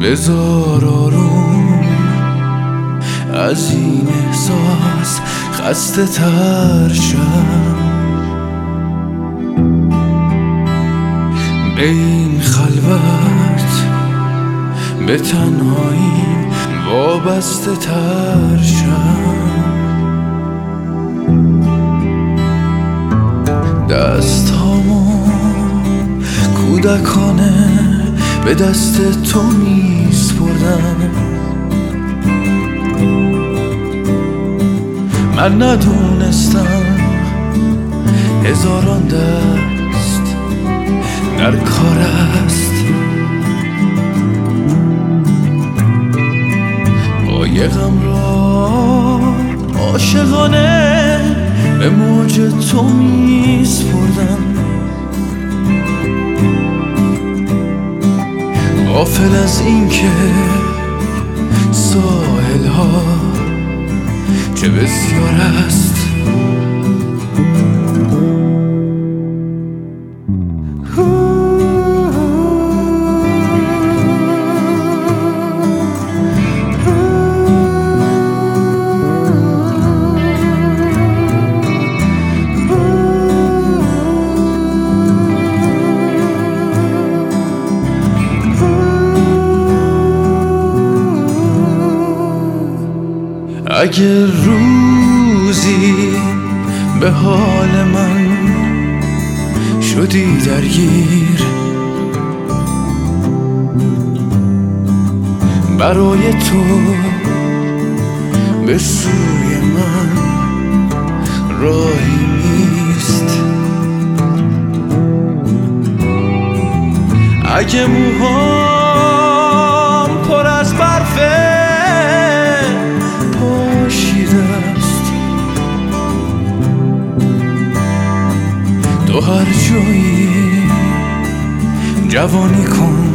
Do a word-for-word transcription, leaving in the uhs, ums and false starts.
بذار آروم از این احساس خسته تر شم، به این خلوت به تنهایی وابسته تر شم. دست هامو کودکانه به دست تو میسپردم، من ندونستم هزاران دست در کار است. قایقم را عاشقانه به موج تو میسپردم، غافل از این که ساحل ها چه بسیار است. اگر روزی به حال من شدی درگیر، برای تو به سوی من راهی نیست. اگه موهام پر از برفه تو هر جایی جوانی کن